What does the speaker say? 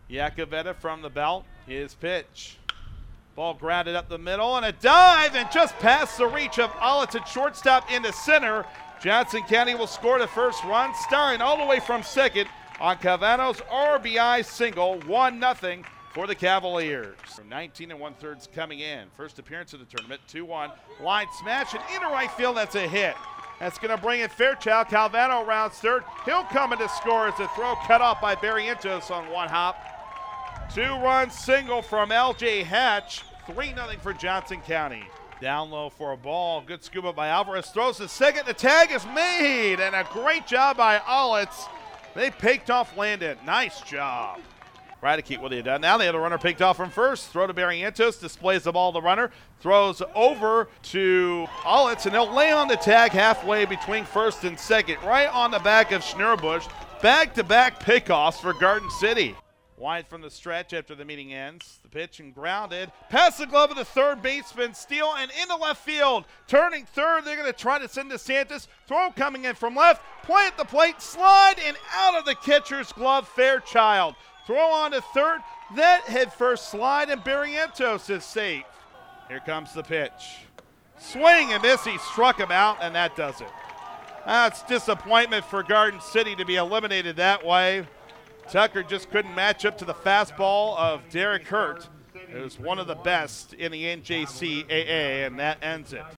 Yakavetta from the belt. His pitch. Ball grounded up the middle and a dive and just past the reach of Olitz at shortstop into center. Johnson County will score the first run, starring all the way from second on Calvano's RBI single, 1-0 for the Cavaliers. 19 1/3 coming in. First appearance of the tournament, 2-1. Line smash and into right field, that's a hit. That's going to bring in Fairchild. Calvano rounds third. He'll come in to score as a throw cut off by Barrientos on one hop. 2-run single from L.J. Hatch. 3-0 for Johnson County. Down low for a ball. Good scuba by Alvarez. Throws the second. The tag is made. And a great job by Olitz. They picked off Landon. Nice job. Radicate, what they done. Now they have the runner picked off from first. Throw to Barrientos. Displays the ball to the runner. Throws over to Olitz. And they'll lay on the tag halfway between first and second. Right on the back of Schnurbush. Back-to-back pickoffs for Garden City. Wide from the stretch after the meeting ends. The pitch and grounded. Past the glove of the third baseman. Steal and into left field. Turning third, they're going to try to send DeSantis. Throw coming in from left. Play at the plate. Slide and out of the catcher's glove. Fairchild. Throw on to third. That head first slide and Barrientos is safe. Here comes the pitch. Swing and miss. He struck him out and that does it. That's disappointment for Garden City to be eliminated that way. Tucker just couldn't match up to the fastball of Derek Hurt. It was one of the best in the NJCAA, and that ends it.